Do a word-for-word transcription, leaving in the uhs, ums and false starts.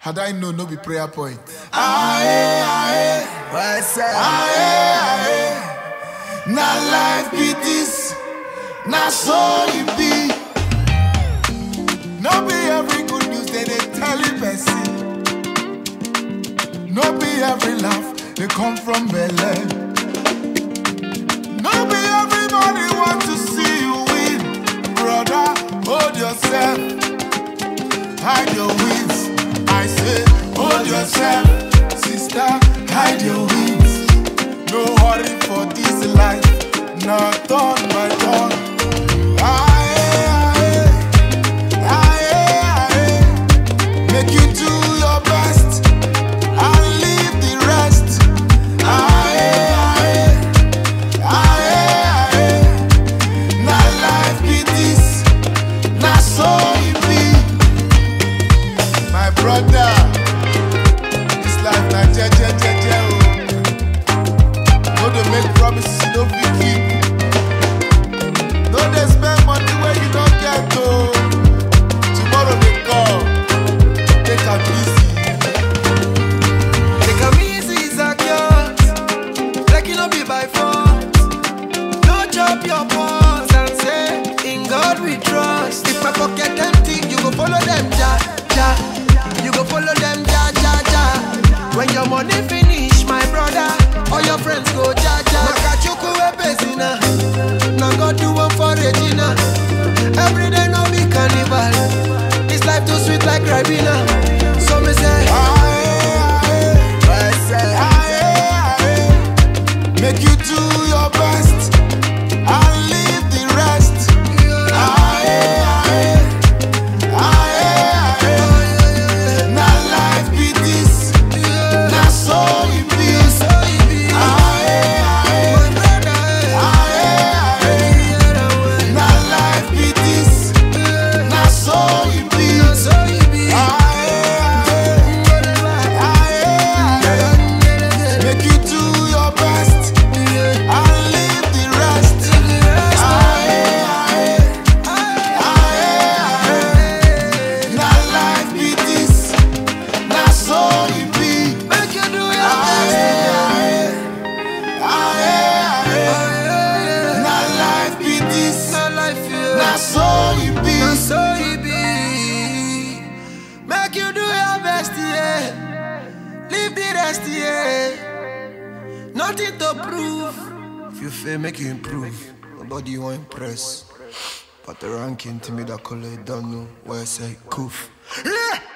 Had I known, no be prayer point. Aye, aye, what's up? Aye, aye. Now life be this, now so it be. No be every good news they they tell you person. No be every laugh they come from Bele. No be everybody want to see you win. Brother, hold yourself, hide your wins. I say, hold yourself, sister, hide your wins. No hurry for this life, not turn by turn. Aye, aye, aye, aye. Make you do your best and leave the rest. Aye, aye, aye, aye. Now life be this, now so it be. My brother, this life na je je je je oh. No dey make promises you no fit keep. No dey spend money where you don't get oh. Tomorrow dey come, take am easy. Take am easy, Zacchaeus, like it no be by force. No chop your pause and say, in God we trust. If my pocket empty, you go follow them, ja, ja. You go follow them, ja, ja, ja. When your money finish, my brother, all your friends go, ja, ja. Makachuku e pesina, now God do one for Regina. Every day no be carnival, this life too sweet like Ribena. So me say, Aye, aye, aye, aye. Make you do your best and leave the rest. Aye, aye, aye, aye. Now life be this, now so it be. Aye, aye, aye, aye. Now life be this, now so it be. Aye, aye, aye. Make you do your best and leave the rest. Aye, aye, aye, aye. Now life be this, now so it be. make you do your Aye, best. aye, aye. Now life be this, Now life, yeah. now so it be. Now so it be. Make you do your best, yeah. Leave the rest, yeah. Nothing to prove. If you fail, make you improve. Nobody you want impress. But the ranking to me that color don't know where I say coof. Yeah.